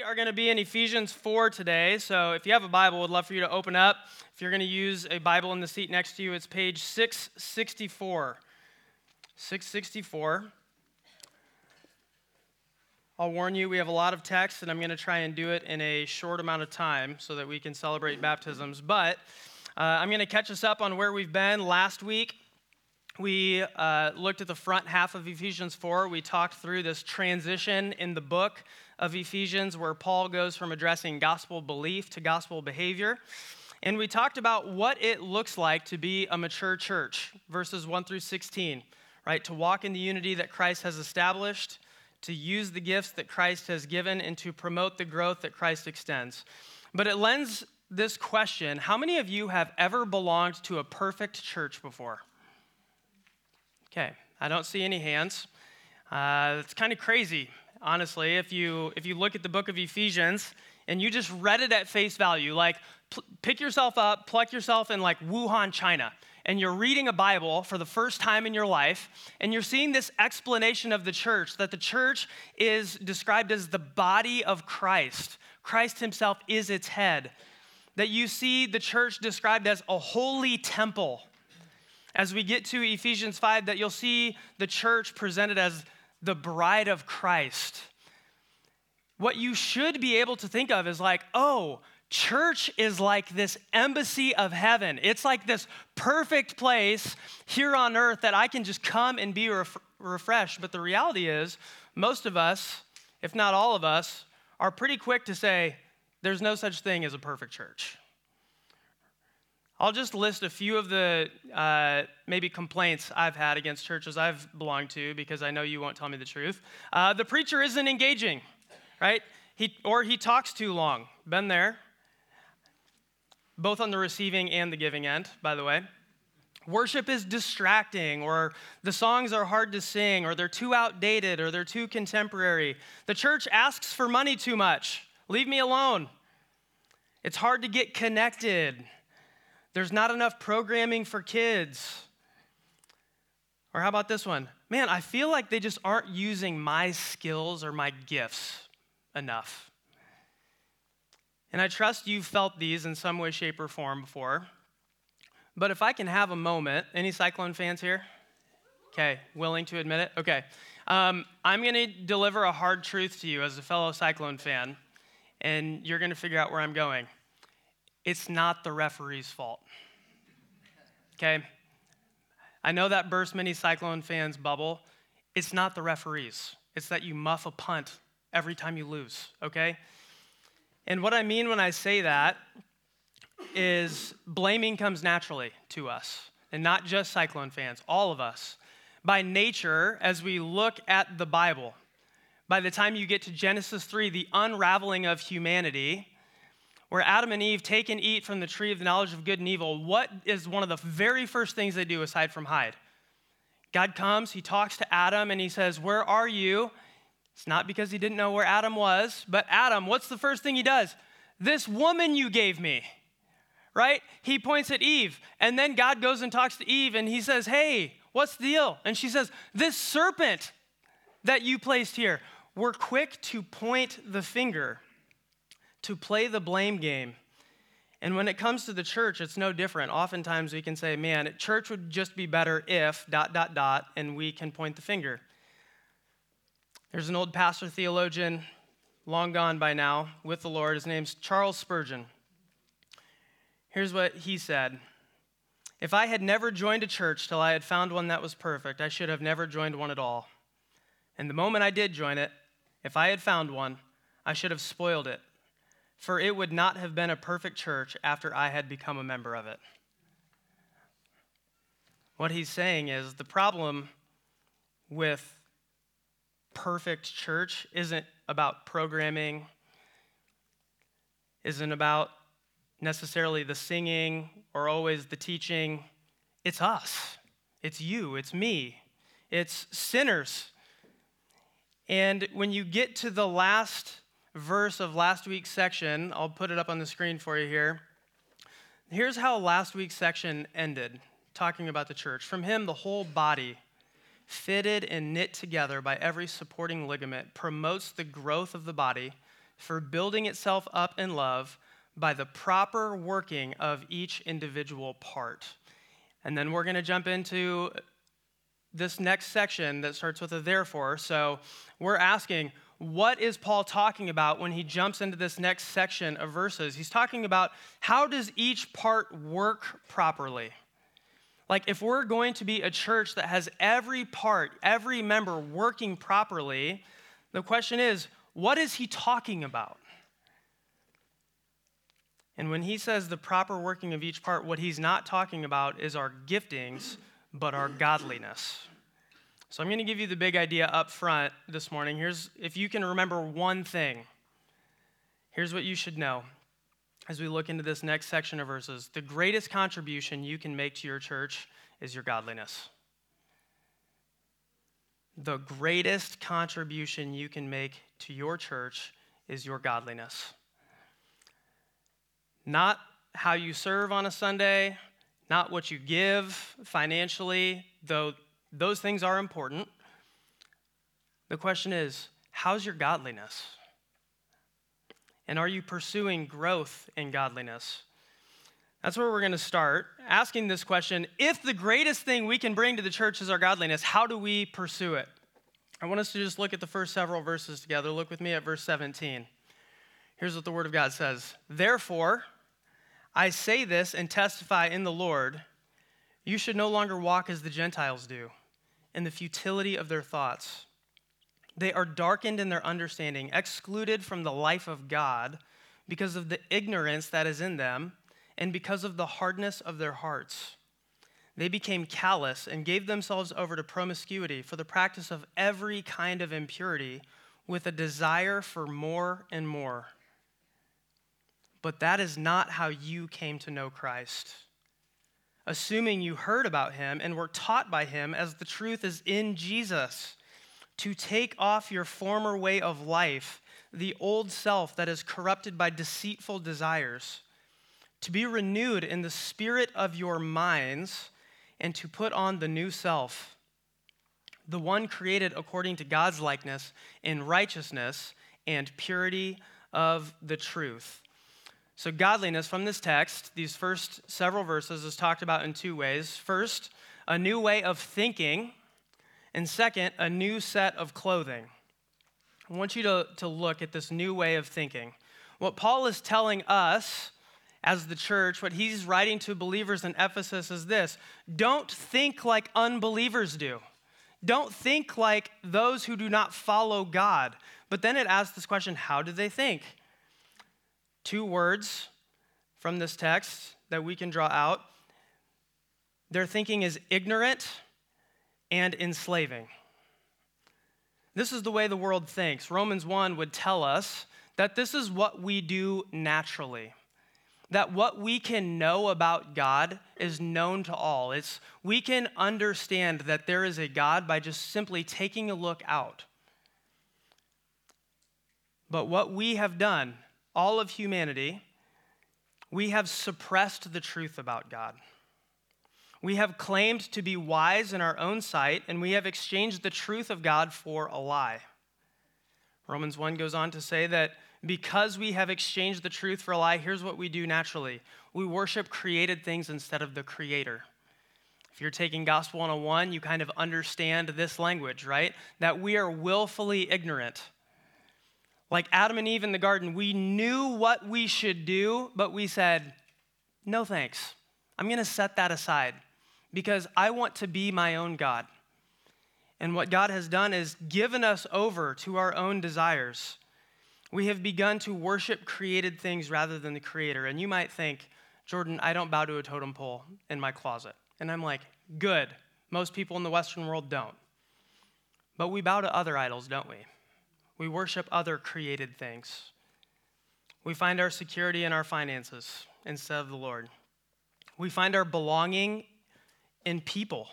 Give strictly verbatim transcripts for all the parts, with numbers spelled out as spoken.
are going to be in Ephesians four today, so if you have a Bible, we'd love for you to open up. If you're going to use a Bible in the seat next to you, it's page six sixty-four. six sixty-four. I'll warn you, we have a lot of text, and I'm going to try and do it in a short amount of time so that we can celebrate baptisms. But uh, I'm going to catch us up on where we've been. Last week, we uh, looked at the front half of Ephesians four. We talked through this transition in the book of Ephesians where Paul goes from addressing gospel belief to gospel behavior. And we talked about what it looks like to be a mature church, verses one through sixteen, right? To walk in the unity that Christ has established, to use the gifts that Christ has given, and to promote the growth that Christ extends. But it lends this question: how many of you have ever belonged to a perfect church before? Okay, I don't see any hands. Uh, it's kind of crazy, honestly, if you if you look at the book of Ephesians and you just read it at face value, like pl- pick yourself up, pluck yourself in like Wuhan, China, and you're reading a Bible for the first time in your life, and you're seeing this explanation of the church, that the church is described as the body of Christ. Christ himself is its head. That you see the church described as a holy temple. As we get to Ephesians five, that you'll see the church presented as the bride of Christ. What you should be able to think of is like, oh, church is like this embassy of heaven. It's like this perfect place here on earth that I can just come and be ref- refreshed. But the reality is, most of us, if not all of us, are pretty quick to say, there's no such thing as a perfect church. I'll just list a few of the uh, maybe complaints I've had against churches I've belonged to, because I know you won't tell me the truth. Uh, the preacher isn't engaging, right? He or he talks too long. Been there. Both on the receiving and the giving end, by the way. Worship is distracting, or the songs are hard to sing, or they're too outdated, or they're too contemporary. The church asks for money too much. Leave me alone. It's hard to get connected. There's not enough programming for kids. Or how about this one? Man, I feel like they just aren't using my skills or my gifts enough. And I trust you've felt these in some way, shape, or form before. But if I can have a moment, any Cyclone fans here? Okay, willing to admit it? Okay. Um, I'm going to deliver a hard truth to you as a fellow Cyclone fan, and you're going to figure out where I'm going. It's not the referee's fault, okay? I know that burst many Cyclone fans' bubble. It's not the referees. It's that you muff a punt every time you lose, okay? And what I mean when I say that is blaming comes naturally to us, and not just Cyclone fans, all of us. By nature, as we look at the Bible, by the time you get to Genesis three, the unraveling of humanity, where Adam and Eve take and eat from the tree of the knowledge of good and evil, what is one of the very first things they do aside from hide? God comes, he talks to Adam, and he says, where are you? It's not because he didn't know where Adam was, but Adam, what's the first thing he does? This woman you gave me, right? He points at Eve, and then God goes and talks to Eve, and he says, hey, what's the deal? And she says, this serpent that you placed here. We're quick to point the finger, to play the blame game. And when it comes to the church, it's no different. Oftentimes we can say, man, church would just be better if, dot, dot, dot, and we can point the finger. There's an old pastor theologian, long gone by now, with the Lord. His name's Charles Spurgeon. Here's what he said. If I had never joined a church till I had found one that was perfect, I should have never joined one at all. And the moment I did join it, if I had found one, I should have spoiled it. For it would not have been a perfect church after I had become a member of it. What he's saying is the problem with perfect church isn't about programming, isn't about necessarily the singing or always the teaching. It's us. It's you. It's me. It's sinners. And when you get to the last verse of last week's section, I'll put it up on the screen for you here. Here's how last week's section ended, talking about the church. From him, the whole body, fitted and knit together by every supporting ligament, promotes the growth of the body for building itself up in love by the proper working of each individual part. And then we're going to jump into this next section that starts with a therefore. So we're asking, what is Paul talking about when he jumps into this next section of verses? He's talking about how does each part work properly? Like if we're going to be a church that has every part, every member working properly, the question is, what is he talking about? And when he says the proper working of each part, what he's not talking about is our giftings, but our godliness. So I'm going to give you the big idea up front this morning. Here's, if you can remember one thing, here's what you should know as we look into this next section of verses. The greatest contribution you can make to your church is your godliness. The greatest contribution you can make to your church is your godliness. Not how you serve on a Sunday, not what you give financially, though those things are important. The question is, how's your godliness? And are you pursuing growth in godliness? That's where we're going to start, asking this question. If the greatest thing we can bring to the church is our godliness, how do we pursue it? I want us to just look at the first several verses together. Look with me at verse seventeen. Here's what the Word of God says. Therefore, I say this and testify in the Lord, you should no longer walk as the Gentiles do, in the futility of their thoughts. They are darkened in their understanding, excluded from the life of God because of the ignorance that is in them and because of the hardness of their hearts. They became callous and gave themselves over to promiscuity for the practice of every kind of impurity with a desire for more and more. But that is not how you came to know Christ. Assuming you heard about him and were taught by him as the truth is in Jesus, to take off your former way of life, the old self that is corrupted by deceitful desires, to be renewed in the spirit of your minds, and to put on the new self, the one created according to God's likeness in righteousness and purity of the truth. So godliness from this text, these first several verses, is talked about in two ways. First, a new way of thinking, and second, a new set of clothing. I want you to, to look at this new way of thinking. What Paul is telling us as the church, what he's writing to believers in Ephesus is this: don't think like unbelievers do. Don't think like those who do not follow God. But then it asks this question, how do they think? Two words from this text that we can draw out. Their thinking is ignorant and enslaving. This is the way the world thinks. Romans one would tell us that this is what we do naturally. That what we can know about God is known to all. It's, we can understand that there is a God by just simply taking a look out. But what we have done, all of humanity, we have suppressed the truth about God. We have claimed to be wise in our own sight, and we have exchanged the truth of God for a lie. Romans one goes on to say that because we have exchanged the truth for a lie, here's what we do naturally. We worship created things instead of the Creator. If you're taking Gospel one oh one, you kind of understand this language, right? That we are willfully ignorant. Like Adam and Eve in the garden, we knew what we should do, but we said, no thanks. I'm going to set that aside because I want to be my own God. And what God has done is given us over to our own desires. We have begun to worship created things rather than the Creator. And you might think, Jordan, I don't bow to a totem pole in my closet. And I'm like, good. Most people in the Western world don't. But we bow to other idols, don't we? We worship other created things. We find our security in our finances instead of the Lord. We find our belonging in people,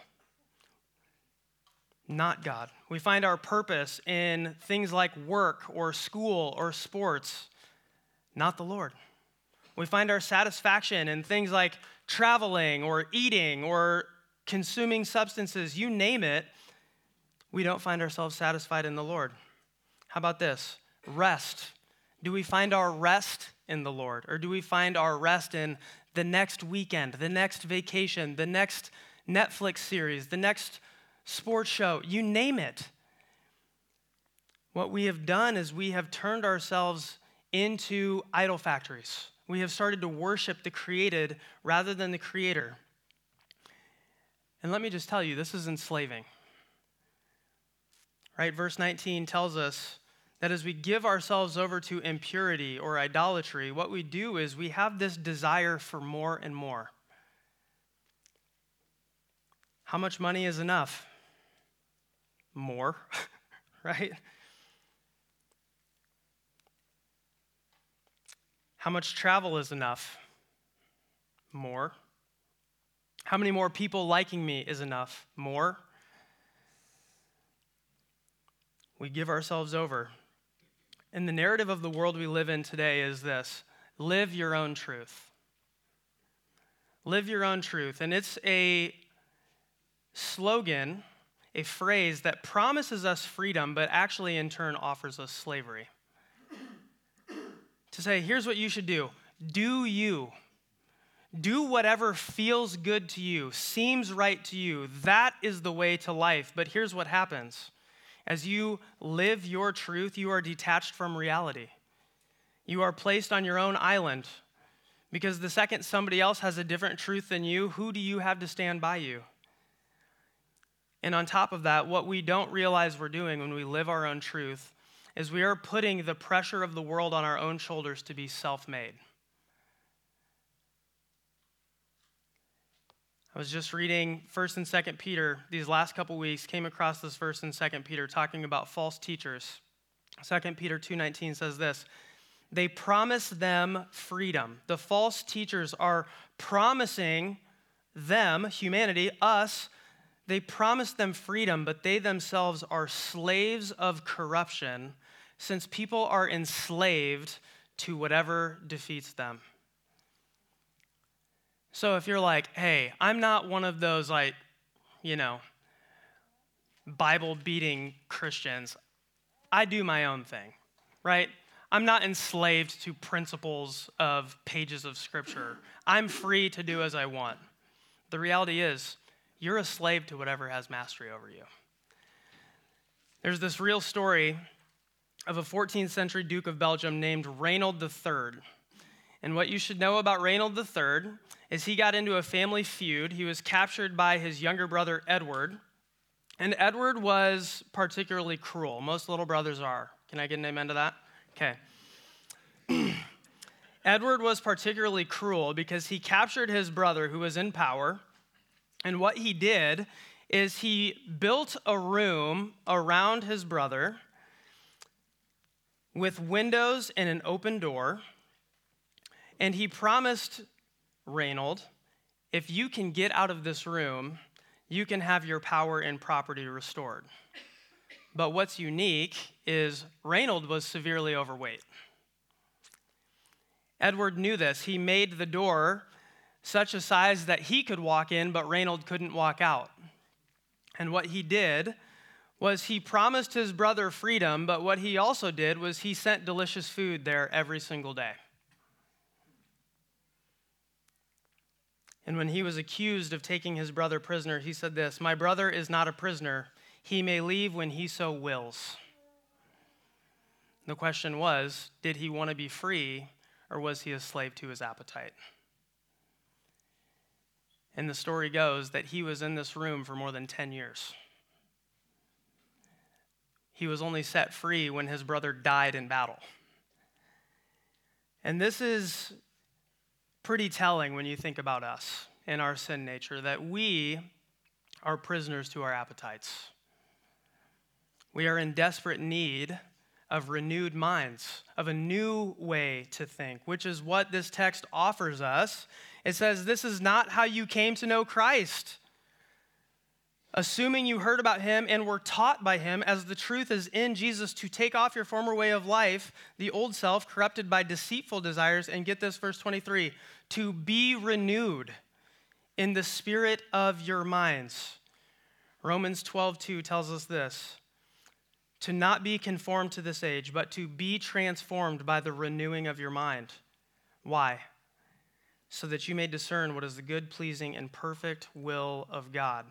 not God. We find our purpose in things like work or school or sports, not the Lord. We find our satisfaction in things like traveling or eating or consuming substances, you name it. We don't find ourselves satisfied in the Lord. How about this? Rest, Do we find our rest in the Lord? Or do we find our rest in the next weekend, the next vacation, the next Netflix series, the next sports show, you name it? What we have done is we have turned ourselves into idol factories. We have started to worship the created rather than the creator. And let me just tell you, this is enslaving. Right? Verse nineteen tells us that as we give ourselves over to impurity or idolatry, what we do is we have this desire for more and more. How much money is enough? More, right? How much travel is enough? More. How many more people liking me is enough? More. We give ourselves over. And the narrative of the world we live in today is this: live your own truth. Live your own truth. And it's a slogan, a phrase that promises us freedom, but actually in turn offers us slavery. To say, here's what you should do. Do you. Do whatever feels good to you, seems right to you. That is the way to life. But here's what happens. As you live your truth, you are detached from reality. You are placed on your own island, because the second somebody else has a different truth than you, who do you have to stand by you? And on top of that, what we don't realize we're doing when we live our own truth is we are putting the pressure of the world on our own shoulders to be self-made. I was just reading First and Second Peter these last couple weeks, came across this verse in Second Peter talking about false teachers. Second Peter two nineteen says this: they promise them freedom. The false teachers are promising them, humanity, us, they promise them freedom, but they themselves are slaves of corruption, since people are enslaved to whatever defeats them. So if you're like, hey, I'm not one of those, like, you know, Bible-beating Christians. I do my own thing, right? I'm not enslaved to principles of pages of Scripture. I'm free to do as I want. The reality is, you're a slave to whatever has mastery over you. There's this real story of a fourteenth century Duke of Belgium named Reynold the Third. And what you should know about Reynold the Third is he got into a family feud. He was captured by his younger brother, Edward. And Edward was particularly cruel. Most little brothers are. Can I get an amen to that? Okay. Edward was particularly cruel because he captured his brother who was in power. And what he did is he built a room around his brother with windows and an open door. And he promised Reynold, if you can get out of this room, you can have your power and property restored. But what's unique is Reynold was severely overweight. Edward knew this. He made the door such a size that he could walk in, but Reynold couldn't walk out. And what he did was he promised his brother freedom, but what he also did was he sent delicious food there every single day. And when he was accused of taking his brother prisoner, he said this: "My brother is not a prisoner. He may leave when he so wills." The question was, did he want to be free, or was he a slave to his appetite? And the story goes that he was in this room for more than ten years. He was only set free when his brother died in battle. And this is pretty telling when you think about us and our sin nature, that we are prisoners to our appetites. We are in desperate need of renewed minds, of a new way to think, which is what this text offers us. It says, this is not how you came to know Christ, assuming you heard about him and were taught by him, as the truth is in Jesus, to take off your former way of life, the old self, corrupted by deceitful desires, and get this, verse twenty-three, to be renewed in the spirit of your minds. Romans twelve two tells us this: to not be conformed to this age, but to be transformed by the renewing of your mind. Why? So that you may discern what is the good, pleasing, and perfect will of God.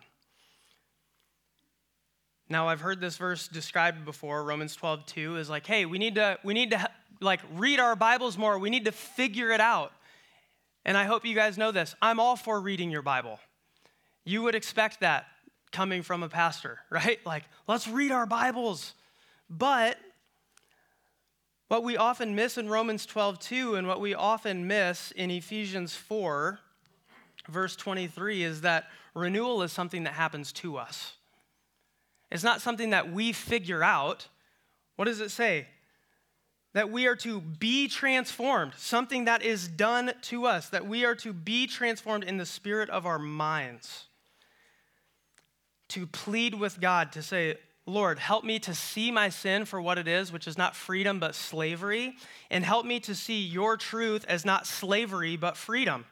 Now, I've heard this verse described before. Romans twelve two is like, hey, we need to, we need to like read our Bibles more. We need to figure it out. And I hope you guys know this. I'm all for reading your Bible. You would expect that coming from a pastor, right? Like, let's read our Bibles. But what we often miss in Romans twelve two and what we often miss in Ephesians four, verse twenty-three, is that renewal is something that happens to us. It's not something that we figure out. What does it say? That we are to be transformed, something that is done to us, that we are to be transformed in the spirit of our minds. To plead with God, to say, Lord, help me to see my sin for what it is, which is not freedom but slavery, and help me to see your truth as not slavery but freedom.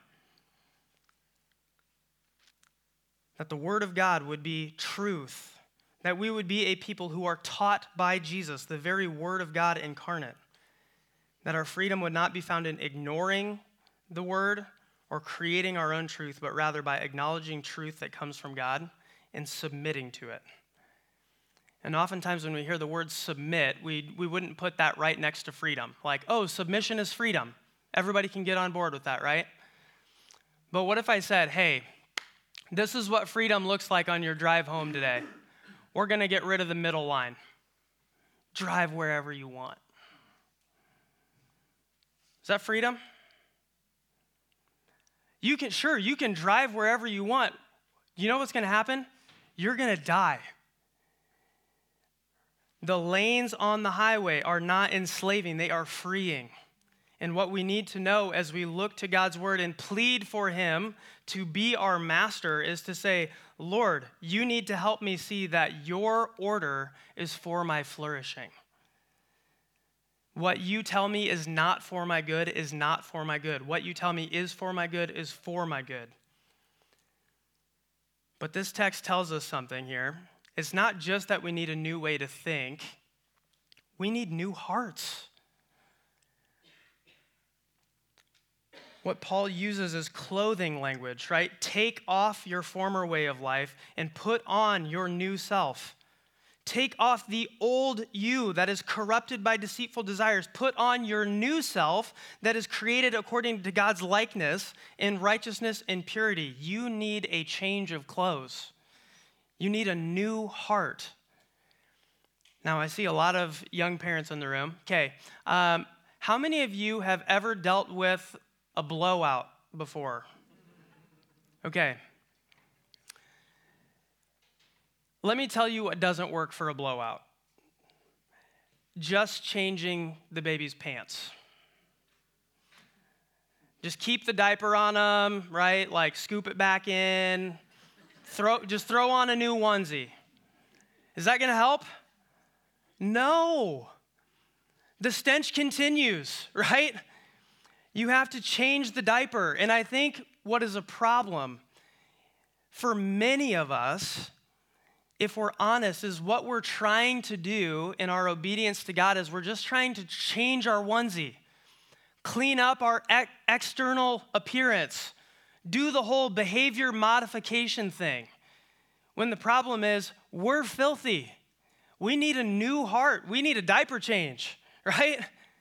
That the word of God would be truth. That we would be a people who are taught by Jesus, the very word of God incarnate. That our freedom would not be found in ignoring the word or creating our own truth, but rather by acknowledging truth that comes from God and submitting to it. And oftentimes when we hear the word submit, we, we wouldn't put that right next to freedom. Like, oh, submission is freedom. Everybody can get on board with that, right? But what if I said, hey, this is what freedom looks like on your drive home today. We're going to get rid of the middle line. Drive wherever you want. Is that freedom? You can, sure, you can drive wherever you want. You know what's going to happen? You're going to die. The lanes on the highway are not enslaving, they are freeing. And what we need to know as we look to God's word and plead for him to be our master is to say, Lord, you need to help me see that your order is for my flourishing. What you tell me is not for my good is not for my good. What you tell me is for my good is for my good. But this text tells us something here. It's not just that we need a new way to think. We need new hearts. What Paul uses is clothing language, right? Take off your former way of life and put on your new self. Take off the old you that is corrupted by deceitful desires. Put on your new self that is created according to God's likeness in righteousness and purity. You need a change of clothes. You need a new heart. Now, I see a lot of young parents in the room. Okay, um, how many of you have ever dealt with a blowout before? Okay. Let me tell you what doesn't work for a blowout. Just changing the baby's pants. Just keep the diaper on them, right? Like scoop it back in. Throw, just throw on a new onesie. Is that going to help? No. The stench continues, right? You have to change the diaper. And I think what is a problem for many of us, if we're honest, is what we're trying to do in our obedience to God is we're just trying to change our onesie, clean up our ex- external appearance, do the whole behavior modification thing. When the problem is we're filthy. We need a new heart. We need a diaper change, right?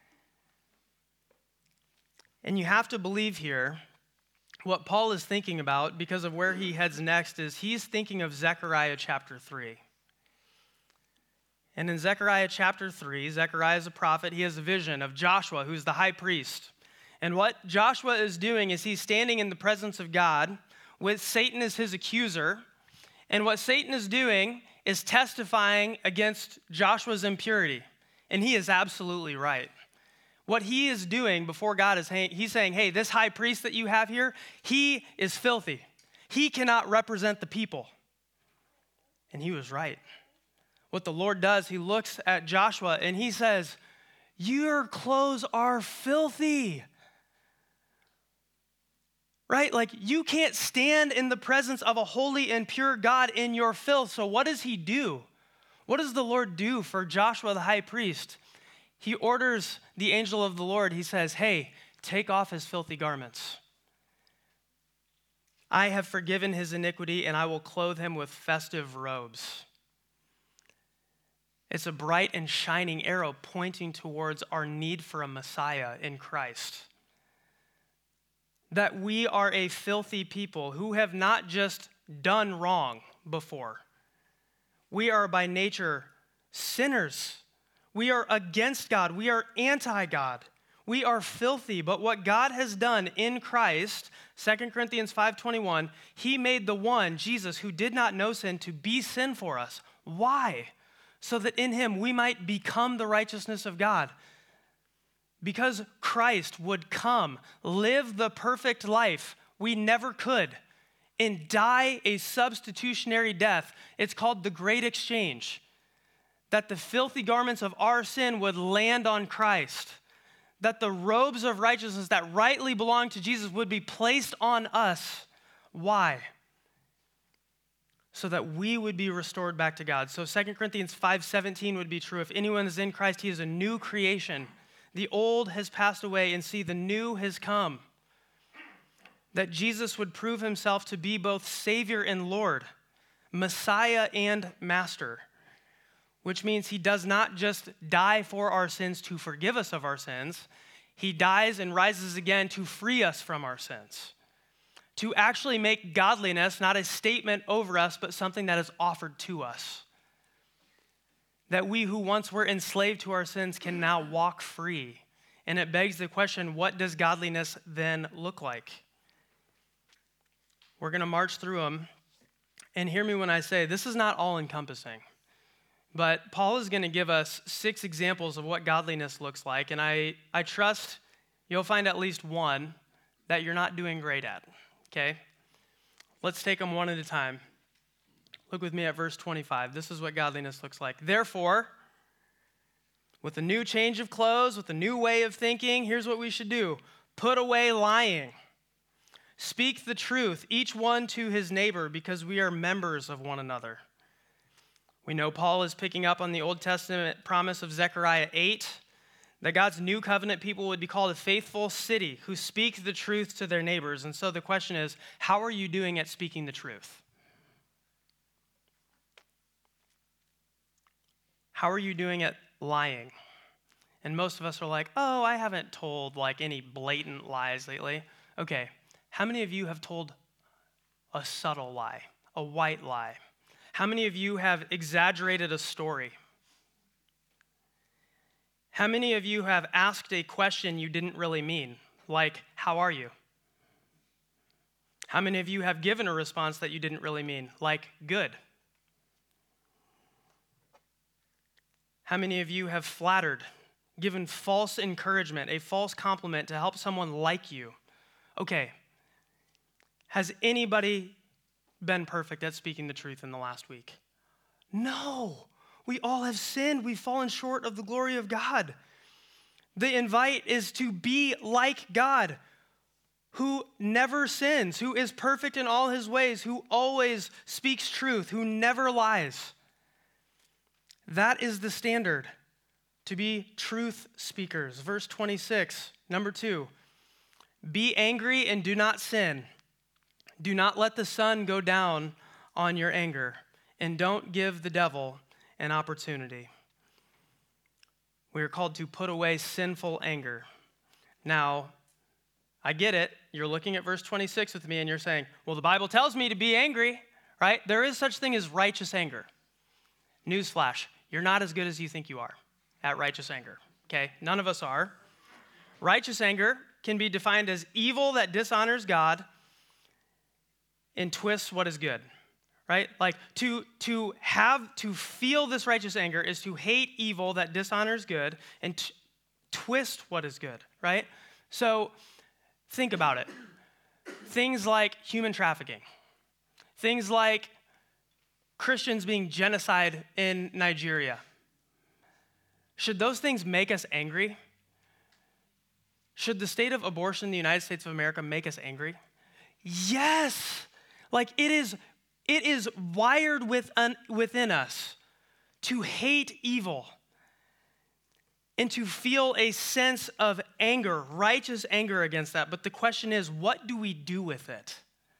And you have to believe here what Paul is thinking about because of where he heads next is he's thinking of Zechariah chapter three. And in Zechariah chapter three, Zechariah is a prophet. He has a vision of Joshua, who's the high priest. And what Joshua is doing is he's standing in the presence of God with Satan as his accuser. And what Satan is doing is testifying against Joshua's impurity. And he is absolutely right. What he is doing before God is he's saying, hey, this high priest that you have here, he is filthy. He cannot represent the people. And he was right. What the Lord does, he looks at Joshua and he says, your clothes are filthy. Right? Like you can't stand in the presence of a holy and pure God in your filth. So what does he do? What does the Lord do for Joshua the high priest? He orders the angel of the Lord. He says, hey, take off his filthy garments. I have forgiven his iniquity, and I will clothe him with festive robes. It's a bright and shining arrow pointing towards our need for a Messiah in Christ. That we are a filthy people who have not just done wrong before. We are by nature sinners. We are against God. We are anti-God. We are filthy, but what God has done in Christ, Second Corinthians five twenty-one, he made the one, Jesus, who did not know sin, to be sin for us. Why? So that in him we might become the righteousness of God. Because Christ would come, live the perfect life we never could, and die a substitutionary death. It's called the Great Exchange. That the filthy garments of our sin would land on Christ. That the robes of righteousness that rightly belong to Jesus would be placed on us. Why? So that we would be restored back to God. So Second Corinthians five seventeen would be true. If anyone is in Christ, he is a new creation. The old has passed away, and see, the new has come. That Jesus would prove himself to be both Savior and Lord, Messiah and Master, which means he does not just die for our sins to forgive us of our sins. He dies and rises again to free us from our sins, to actually make godliness not a statement over us, but something that is offered to us. That we who once were enslaved to our sins can now walk free. And it begs the question, what does godliness then look like? We're going to march through them. And hear me when I say, this is not all-encompassing. But Paul is going to give us six examples of what godliness looks like. And I, I trust you'll find at least one that you're not doing great at. Okay? Let's take them one at a time. Look with me at verse twenty-five. This is what godliness looks like. Therefore, with a new change of clothes, with a new way of thinking, here's what we should do. Put away lying. Speak the truth, each one to his neighbor, because we are members of one another. We know Paul is picking up on the Old Testament promise of Zechariah eight, that God's new covenant people would be called a faithful city who speak the truth to their neighbors. And so the question is, how are you doing at speaking the truth? How are you doing at lying? And most of us are like, oh, I haven't told like any blatant lies lately. Okay, how many of you have told a subtle lie, a white lie? How many of you have exaggerated a story? How many of you have asked a question you didn't really mean, like, how are you? How many of you have given a response that you didn't really mean, like, good? How many of you have flattered, given false encouragement, a false compliment to help someone like you? Okay, has anybody been perfect at speaking the truth in the last week? No. We all have sinned. We've fallen short of the glory of God. The invite is to be like God, who never sins, who is perfect in all his ways, who always speaks truth, who never lies. That is the standard, to be truth speakers. Verse twenty-six, number two, be angry and do not sin. Do not let the sun go down on your anger, and don't give the devil an opportunity. We are called to put away sinful anger. Now, I get it. You're looking at verse twenty-six with me, and you're saying, well, the Bible tells me to be angry, right? There is such thing as righteous anger. Newsflash, you're not as good as you think you are at righteous anger, okay? None of us are. Righteous anger can be defined as evil that dishonors God and twists what is good, right? Like to, to have, to feel this righteous anger is to hate evil that dishonors good and t- twist what is good, right? So think about it. Things like human trafficking, things like Christians being genocide in Nigeria. Should those things make us angry? Should the state of abortion in the United States of America make us angry? Yes. Like it is, it is wired within, within us to hate evil and to feel a sense of anger, righteous anger against that. But the question is, what do we do with it?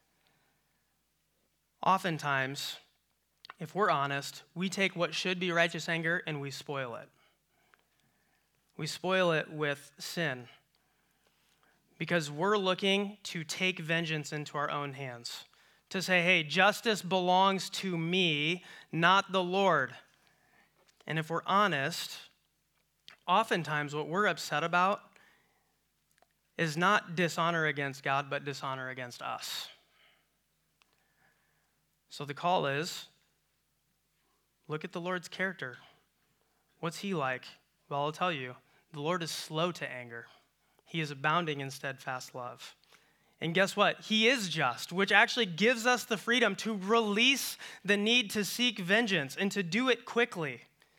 Oftentimes, if we're honest, we take what should be righteous anger and we spoil it. We spoil it with sin because we're looking to take vengeance into our own hands, to say, hey, justice belongs to me, not the Lord. And if we're honest, oftentimes what we're upset about is not dishonor against God, but dishonor against us. So the call is, look at the Lord's character. What's he like? Well, I'll tell you, the Lord is slow to anger. He is abounding in steadfast love. And guess what? He is just, which actually gives us the freedom to release the need to seek vengeance and to do it quickly.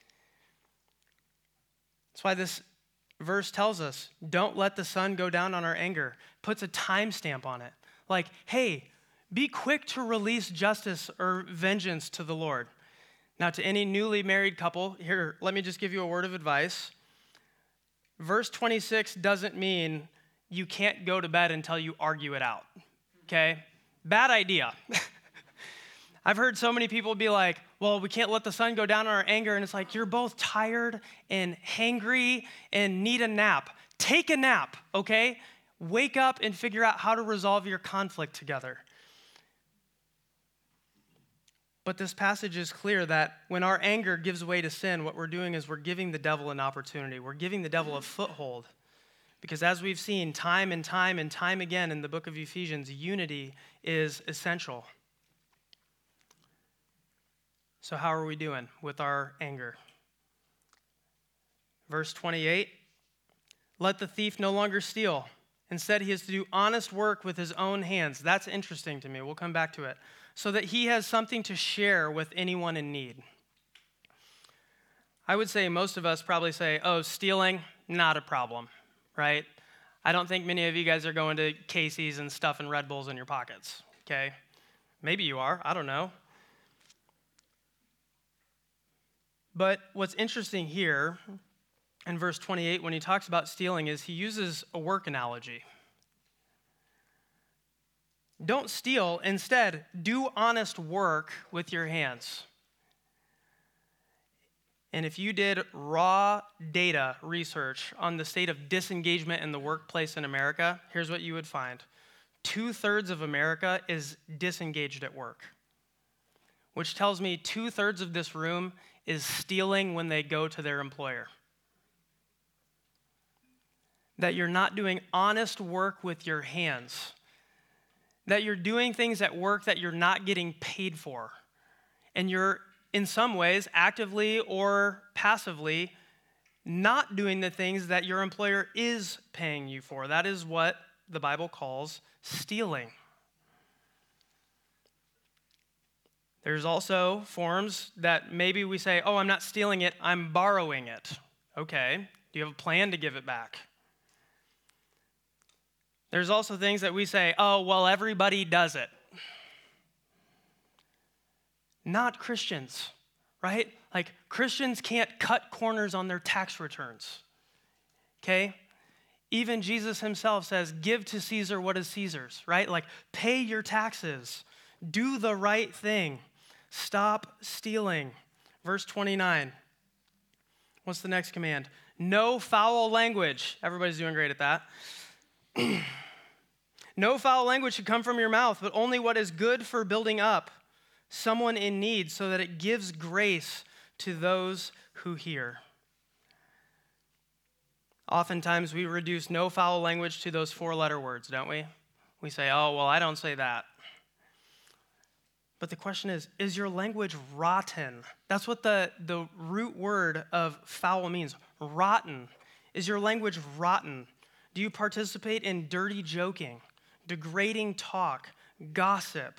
That's why this verse tells us, don't let the sun go down on our anger. Puts a timestamp on it. Like, hey, be quick to release justice or vengeance to the Lord. Now, to any newly married couple, here, let me just give you a word of advice. Verse twenty-six doesn't mean you can't go to bed until you argue it out, okay? Bad idea. I've heard so many people be like, well, we can't let the sun go down on our anger, and it's like, you're both tired and hangry and need a nap. Take a nap, okay? Wake up and figure out how to resolve your conflict together. But this passage is clear that when our anger gives way to sin, what we're doing is we're giving the devil an opportunity. We're giving the devil a foothold. Because as we've seen time and time and time again in the book of Ephesians, unity is essential. So how are we doing with our anger? Verse twenty-eight, let the thief no longer steal. Instead, he is to do honest work with his own hands. That's interesting to me. We'll come back to it. So that he has something to share with anyone in need. I would say most of us probably say, oh, stealing, not a problem, right? I don't think many of you guys are going to Casey's and stuffing Red Bulls in your pockets, okay? Maybe you are, I don't know. But what's interesting here in verse twenty-eight when he talks about stealing is he uses a work analogy. Don't steal. Instead, do honest work with your hands. And if you did raw data research on the state of disengagement in the workplace in America, here's what you would find. Two-thirds of America is disengaged at work, which tells me two-thirds of this room is stealing when they go to their employer. That you're not doing honest work with your hands. That you're doing things at work that you're not getting paid for. And you're, in some ways, actively or passively, not doing the things that your employer is paying you for. That is what the Bible calls stealing. There's also forms that maybe we say, oh, I'm not stealing it, I'm borrowing it. Okay, do you have a plan to give it back? There's also things that we say, oh, well, everybody does it. Not Christians, right? Like, Christians can't cut corners on their tax returns, okay? Even Jesus himself says, give to Caesar what is Caesar's, right? Like, pay your taxes. Do the right thing. Stop stealing. Verse twenty-nine. What's the next command? No foul language. Everybody's doing great at that. No foul language should come from your mouth, but only what is good for building up someone in need so that it gives grace to those who hear. Oftentimes we reduce no foul language to those four-letter words, don't we? We say, oh, well, I don't say that. But the question is, is your language rotten? That's what the, the root word of foul means, rotten. Is your language rotten? Do you participate in dirty joking, degrading talk, gossip?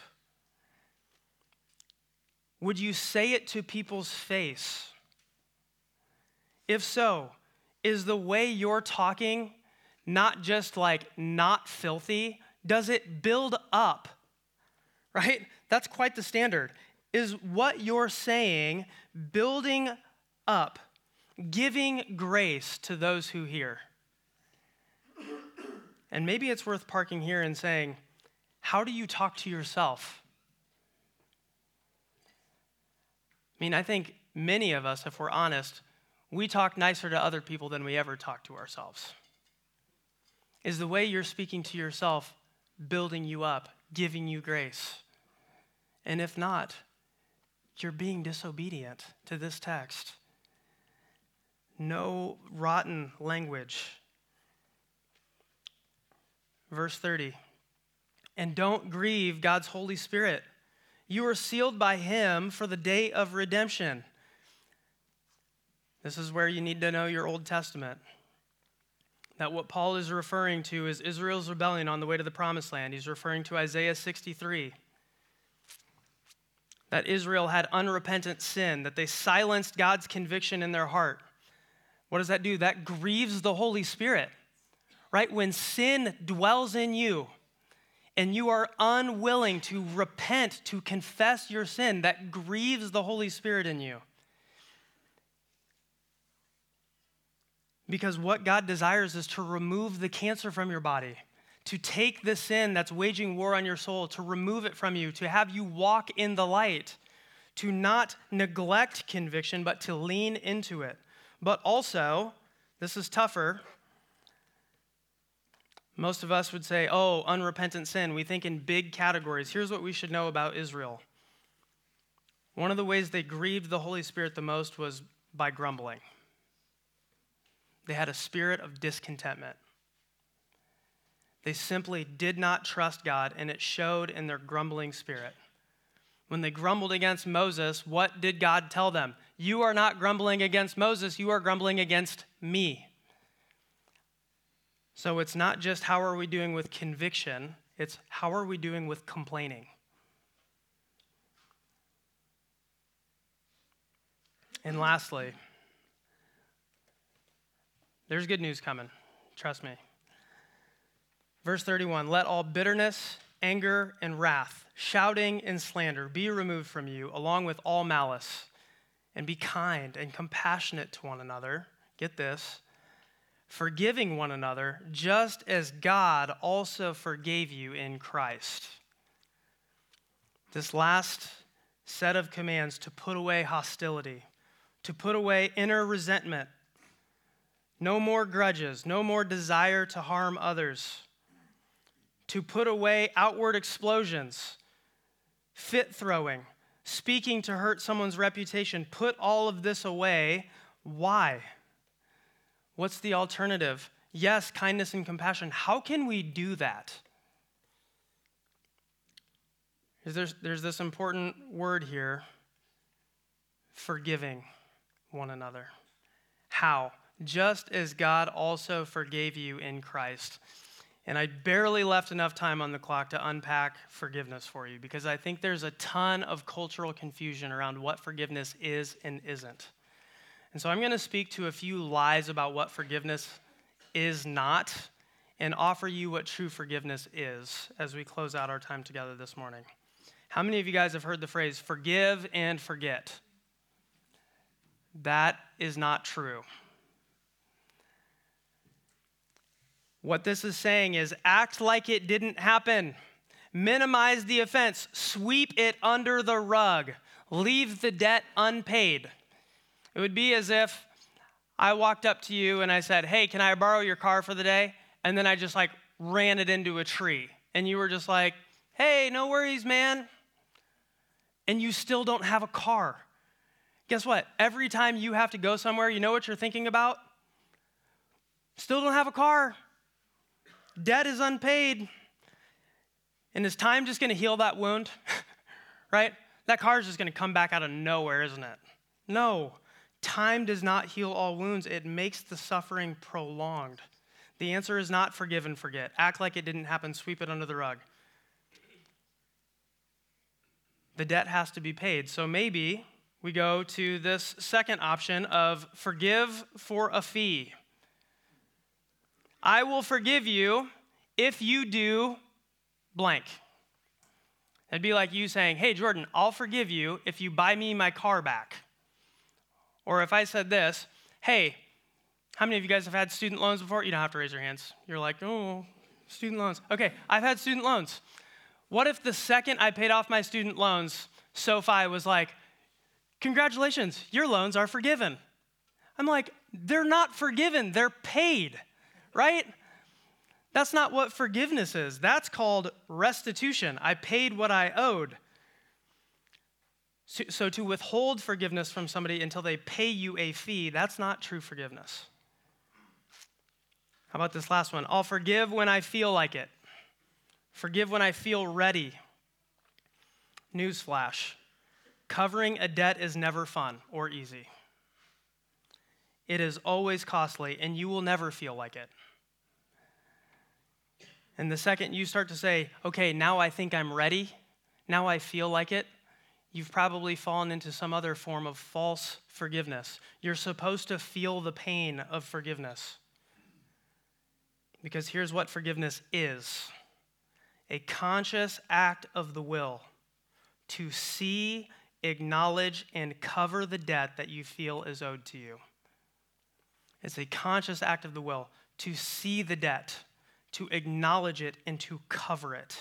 Would you say it to people's face? If so, is the way you're talking not just like not filthy? Does it build up? Right? That's quite the standard. is what you're saying building up, giving grace to those who hear? And maybe it's worth parking here and saying, how do you talk to yourself? I mean, I think many of us, if we're honest, we talk nicer to other people than we ever talk to ourselves. Is the way you're speaking to yourself building you up, giving you grace? And if not, you're being disobedient to this text. No rotten language. Verse thirty, and don't grieve God's Holy Spirit. You are sealed by him for the day of redemption. This is where you need to know your Old Testament. That what Paul is referring to is Israel's rebellion on the way to the promised land. He's referring to Isaiah sixty-three. That Israel had unrepentant sin, that they silenced God's conviction in their heart. What does that do? That grieves the Holy Spirit, right? When sin dwells in you and you are unwilling to repent, to confess your sin, that grieves the Holy Spirit in you. Because what God desires is to remove the cancer from your body, to take the sin that's waging war on your soul, to remove it from you, to have you walk in the light, to not neglect conviction, but to lean into it. But also, this is tougher. Most of us would say, oh, unrepentant sin. We think in big categories. Here's what we should know about Israel. One of the ways they grieved the Holy Spirit the most was by grumbling. They had a spirit of discontentment. They simply did not trust God, and it showed in their grumbling spirit. When they grumbled against Moses, what did God tell them? You are not grumbling against Moses, you are grumbling against me. So it's not just how are we doing with conviction, it's how are we doing with complaining. And lastly, there's good news coming, trust me. Verse thirty-one, let all bitterness, anger, and wrath, shouting and slander be removed from you, along with all malice, and be kind and compassionate to one another. Get this, forgiving one another, just as God also forgave you in Christ. This last set of commands to put away hostility, to put away inner resentment, no more grudges, no more desire to harm others, to put away outward explosions, fit throwing, speaking to hurt someone's reputation. Put all of this away. Why? What's the alternative? Yes, kindness and compassion. How can we do that? There's, there's this important word here, forgiving one another. How? Just as God also forgave you in Christ. And I barely left enough time on the clock to unpack forgiveness for you because I think there's a ton of cultural confusion around what forgiveness is and isn't. And so I'm going to speak to a few lies about what forgiveness is not and offer you what true forgiveness is as we close out our time together this morning. How many of you guys have heard the phrase forgive and forget? That is not true. What this is saying is act like it didn't happen. Minimize the offense. Sweep it under the rug. Leave the debt unpaid. It would be as if I walked up to you and I said, hey, can I borrow your car for the day? And then I just like ran it into a tree. And you were just like, hey, no worries, man. And you still don't have a car. Guess what? Every time you have to go somewhere, you know what you're thinking about? Still don't have a car. Debt is unpaid. And is time just going to heal that wound? Right? That car is just going to come back out of nowhere, isn't it? No. Time does not heal all wounds. It makes the suffering prolonged. The answer is not forgive and forget. Act like it didn't happen. Sweep it under the rug. The debt has to be paid. So maybe we go to this second option of forgive for a fee. I will forgive you if you do blank. It'd be like you saying, hey, Jordan, I'll forgive you if you buy me my car back. Or if I said this, hey, how many of you guys have had student loans before? You don't have to raise your hands. You're like, oh, student loans. Okay, I've had student loans. What if the second I paid off my student loans, SoFi was like, congratulations, your loans are forgiven. I'm like, they're not forgiven, they're paid, right? That's not what forgiveness is. That's called restitution. I paid what I owed. So, so to withhold forgiveness from somebody until they pay you a fee, that's not true forgiveness. How about this last one? I'll forgive when I feel like it. Forgive when I feel ready. Newsflash. Covering a debt is never fun or easy. It is always costly, and you will never feel like it. And the second you start to say, okay, now I think I'm ready, now I feel like it, you've probably fallen into some other form of false forgiveness. You're supposed to feel the pain of forgiveness. Because here's what forgiveness is: a conscious act of the will to see, acknowledge, and cover the debt that you feel is owed to you. It's a conscious act of the will to see the debt, to acknowledge it, and to cover it.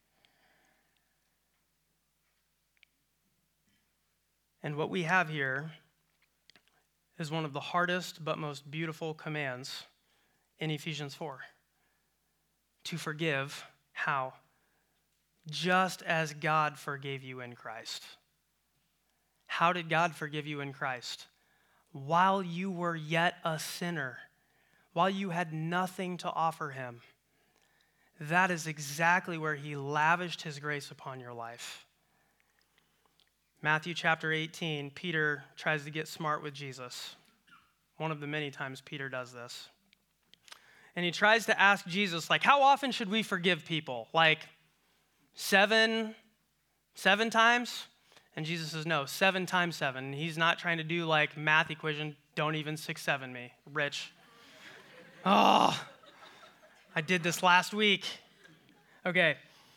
And what we have here is one of the hardest but most beautiful commands in Ephesians four. To forgive, how? Just as God forgave you in Christ. How did God forgive you in Christ? While you were yet a sinner, while you had nothing to offer him. That is exactly where he lavished his grace upon your life. Matthew chapter eighteen, Peter tries to get smart with Jesus. One of the many times Peter does this. And he tries to ask Jesus, like, how often should we forgive people? Like seven, seven times? And Jesus says, no, seven times seven. And he's not trying to do like math equation, don't even six, seven me, Rich. Oh, I did this last week. Okay.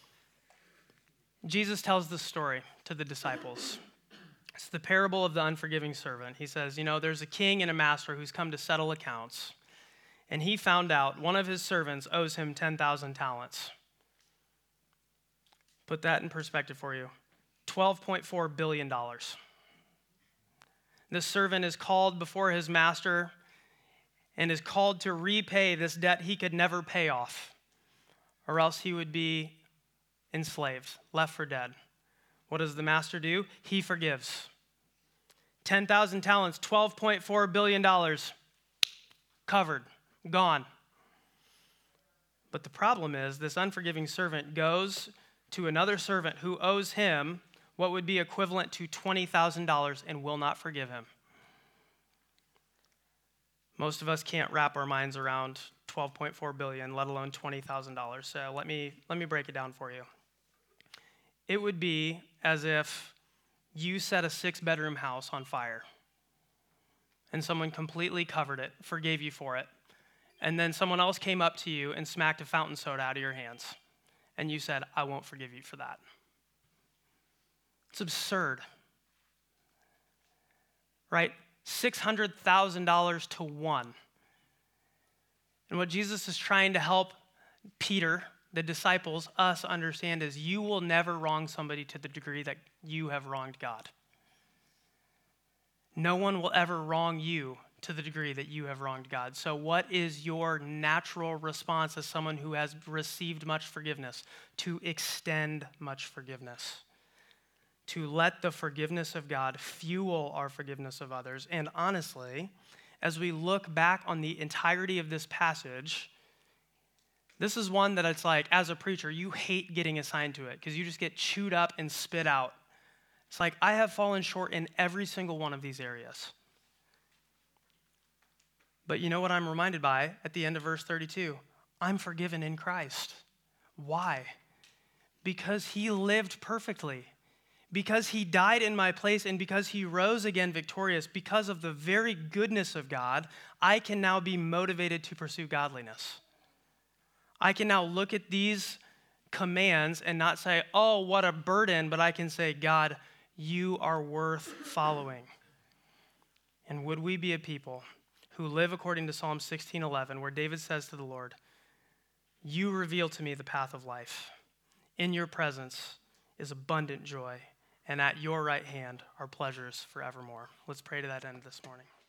Jesus tells this story to the disciples. It's the parable of the unforgiving servant. He says, you know, there's a king and a master who's come to settle accounts. And he found out one of his servants owes him ten thousand talents. Put that in perspective for you. twelve point four billion dollars. This servant is called before his master and is called to repay this debt he could never pay off, or else he would be enslaved, left for dead. What does the master do? He forgives. ten thousand talents, twelve point four billion dollars, covered, gone. But the problem is this unforgiving servant goes to another servant who owes him what would be equivalent to twenty thousand dollars and will not forgive him. Most of us can't wrap our minds around twelve point four billion dollars, let alone twenty thousand dollars. So let me, let me break it down for you. It would be as if you set a six-bedroom house on fire and someone completely covered it, forgave you for it, and then someone else came up to you and smacked a fountain soda out of your hands, and you said, I won't forgive you for that. It's absurd, right? six hundred thousand dollars to one. And what Jesus is trying to help Peter, the disciples, us understand is you will never wrong somebody to the degree that you have wronged God. No one will ever wrong you to the degree that you have wronged God. So what is your natural response as someone who has received much forgiveness? To extend much forgiveness. To let the forgiveness of God fuel our forgiveness of others. And honestly, as we look back on the entirety of this passage, this is one that it's like, as a preacher, you hate getting assigned to it because you just get chewed up and spit out. It's like, I have fallen short in every single one of these areas. But you know what I'm reminded by at the end of verse thirty-two? I'm forgiven in Christ. Why? Because he lived perfectly. Because he died in my place and because he rose again victorious, because of the very goodness of God, I can now be motivated to pursue godliness. I can now look at these commands and not say, oh, what a burden, but I can say, God, you are worth following. And would we be a people who live according to Psalm sixteen eleven, where David says to the Lord, you reveal to me the path of life. In your presence is abundant joy, and at your right hand are pleasures forevermore. Let's pray to that end this morning.